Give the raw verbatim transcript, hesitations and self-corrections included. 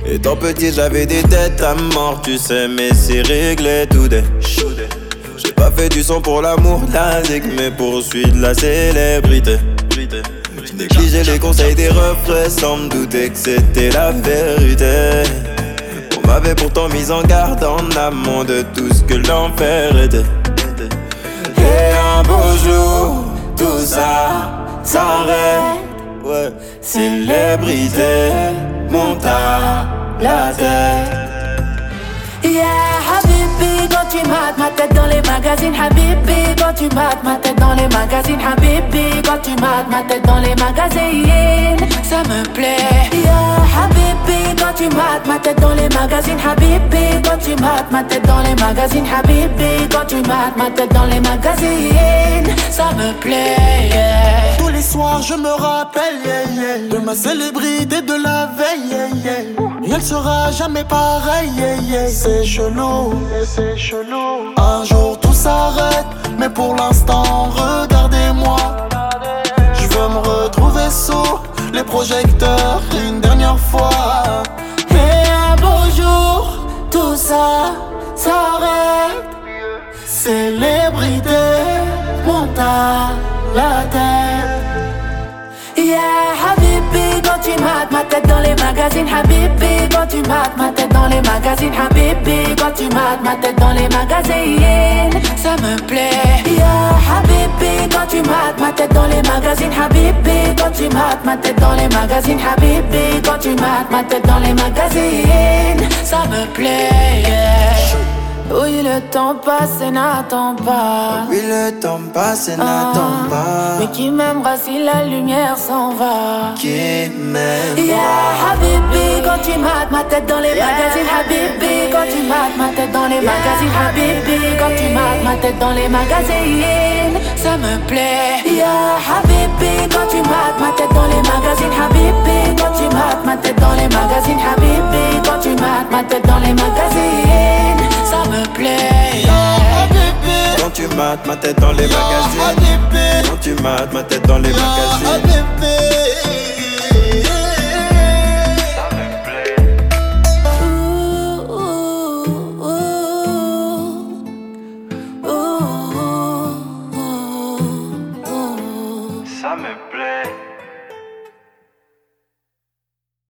Étant petit j'avais des têtes à mort, tu sais, mais c'est réglé tout day. J'ai pas fait du son pour l'amour, la zik, mais pour suivre la célébrité. J'ai négligé les conseils des refrains sans me douter que c'était la vérité. On m'avait pourtant mis en garde en amont de tout ce que l'enfer était. Et un beau jour, tout ça s'arrête. Ouais, célébrité monte à la tête. Yeah, Habibi, quand tu mates ma tête dans les magazines. Habibi, quand tu mates ma tête dans les magazines. Habibi, quand tu mates ma tête dans les magazines. Ça me plaît. Yeah, Habibi, quand tu mates ma tête dans les magazines. Habibi, quand tu mates ma tête dans les magazines. Habibi, quand tu mates ma tête dans les magazines. Ça me plaît, yeah. Tous les soirs je me rappelle, yeah, yeah, de ma célébrité de la veille, yeah, yeah. Et elle sera jamais pareille, yeah, yeah. C'est chelou, c'est chelou. Un jour tout s'arrête, mais pour l'instant regardez-moi. Je veux me retrouver sous les projecteurs une dernière fois. Et un beau jour, tout ça s'arrête. Célébrité monte à la tête. Yeah, Habibi, quand tu mates ma tête dans les magazines. Habibi, quand tu mates ma tête dans les magazines. Habibi, quand tu mates ma tête dans les magazines. Ça me plaît. Yeah, Habibi, quand tu mates ma tête dans les magazines. Habibi, quand tu mates ma tête dans les magazines. Habibi, quand tu mates ma tête dans les magazines. Ça me plaît, yeah. Oui, le temps passe et n'attend pas. Oui, le temps passe et n'attend pas. Mais qui m'aimera si la lumière s'en va? Qui m'aimera? Yeah, Habibi, quand tu mates ma tête dans les magazines. Habibi, quand tu mates ma tête dans les magazines. Habibi, quand tu mates ma tête dans les magazines. Ça me plaît. Yeah, Habibi, quand tu mates ma tête dans les magazines. Habibi, quand tu mates ma tête dans les magazines. Habibi, quand tu mates ma tête dans les magazines. Ça me plaît, yeah. Quand tu mates ma tête dans les magazines. Quand tu mates ma tête dans les magazines.